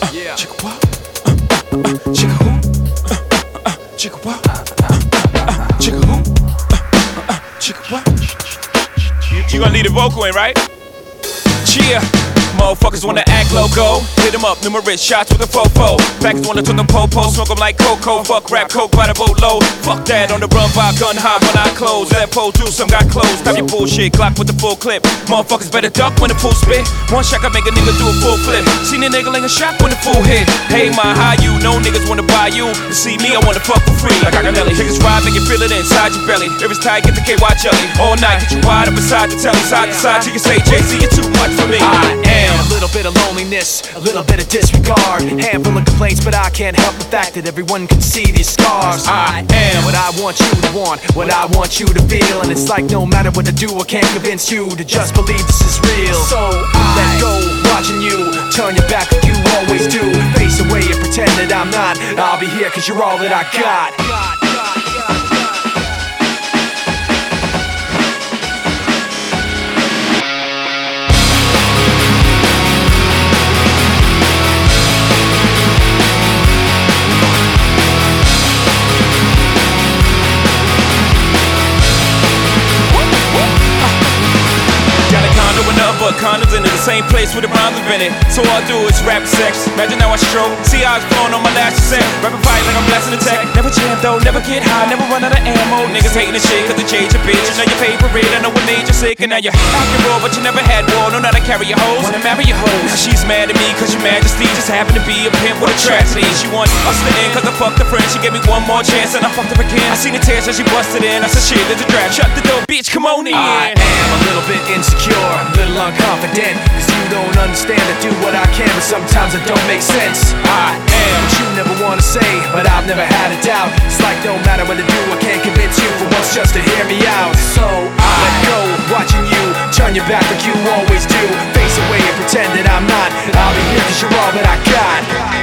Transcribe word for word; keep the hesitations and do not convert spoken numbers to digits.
Uh, yeah. Chicka what? Uh, uh, uh, chicka who? Uh, uh, uh, chicka what? Uh, uh, uh, chicka who? Uh, uh, uh, chicka what? You, you gonna leave the vocal in, right? Cheer. Motherfuckers wanna act loco. Hit them up, numerous shots with a fofo. Packers wanna turn them po-po, smoke them like cocoa. Fuck rap, coke by the boatload. Fuck that, on the run by gun high when I close. That pole do some got closed. Stop your bullshit, Glock with the full clip. Motherfuckers better duck when the full spit. One shot can make a nigga do a full flip. Seen a nigga ling a shot when the full hit. Hey, my how you? No niggas wanna buy you. To see me, I wanna fuck for free. Like I got belly. Niggas ride, make you feel it inside your belly. If it's tight, get the K Y jelly. All night, get you wide up beside the telly. Side to side till you say, Jay-Z, you're too much for me. I am a little bit of loneliness, a little bit of disregard, handful of complaints, but I can't help the fact that everyone can see these scars. I am what I want you to want, what I want you to feel, and it's like no matter what I do, I can't convince you to just believe this is real. So I let go, watching you turn your back like you always do, face away and pretend that I'm not. I'll be here cause you're all that I got. But condoms in the same place where the rhymes invented. So all I do is rap sex. Imagine how I stroke. See how it's blowing on my last set. Rapping fight like I'm blasting the tech. Never jam though, never get high, never run out of ammo. Niggas hating the shit cause they change your bitch. You know your favorite, I know what made you sick. And now you're acting raw, but you never had war. Know how to carry your hoes, wanna marry your hoes. Now she's mad at me cause your majesty just happened to be a pimp with a tragedy. She want us to end cause I fucked her friend. She gave me one more chance and I fucked her again. I seen the tears so she busted in. I said shit, there's a draft. Shut the door, bitch, come on in. I am a little bit insecure, a little unconfident. Cause you don't understand, I do what I can, but sometimes it don't make sense. I am what you never wanna say, but I've never had a doubt. It's like no matter what I do, I can't convince you for once just to hear me out. So I let go, watching you turn your back like you always do, face away and pretend that I'm not. I'll be here cause you're all that I got.